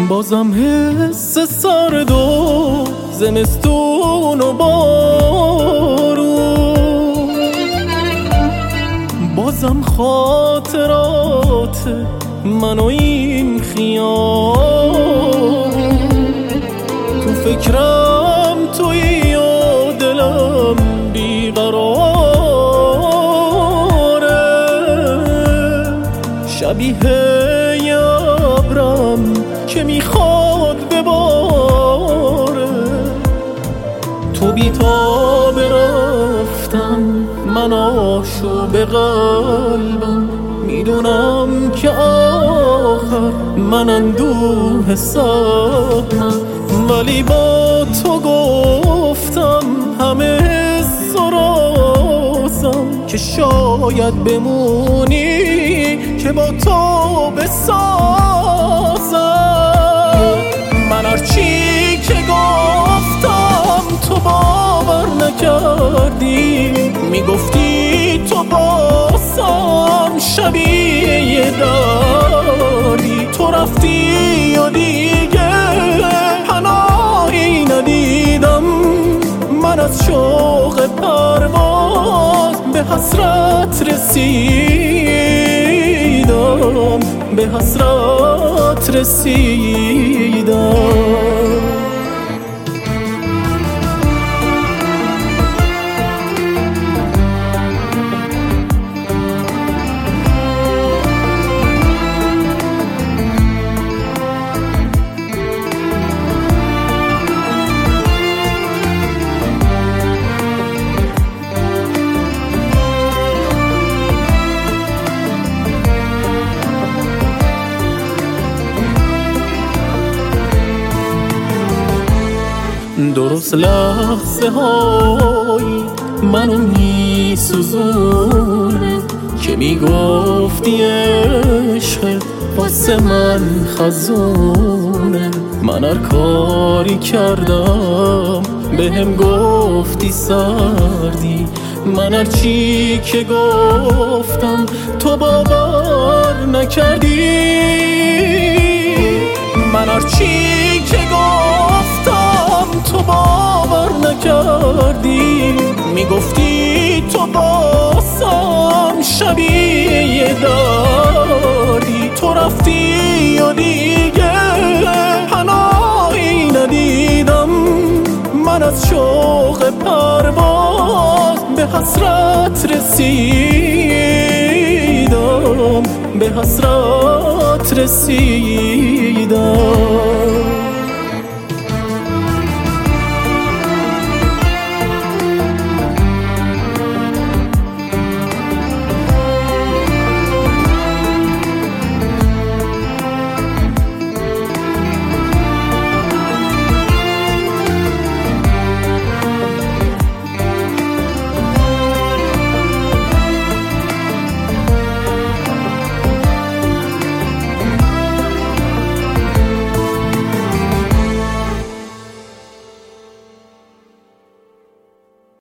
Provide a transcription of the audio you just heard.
بازم حس سرد و زمستون و بارون، بازم خاطرات من و این خیال. تو فکرم تویی و دلم بیقراره، شبیه ابرم که میخواد بباره. تو بی‌تاب رفتم، من آشوب قلبم، میدونم که آخر من اندوه سهمم، ولی با تو گفتم همه حس و رازم که شاید بمونی که با تو بسازم. من هرچی که گفتم تو باور نکردی، میگفتی تو بازم شبیه داری. تو رفتی و دیگه پناهی ندیدم، من از شوق پرواز به حسرت رسیدم، به حسرت رسیدم. درست لحظه های منو میسوزونه که میگفتی عشق واسه من خزونه. من هر کاری کردم بهم گفتی سردی، من هر چی که گفتم تو باور نکردی. من هر چی که گفتم تو باور نکردی، میگفتی تو بازم شبیه داری. تو رفتی و دیگه پناهی ندیدم، من از شوق پرواز به حسرت رسیدم، به حسرت رسیدم.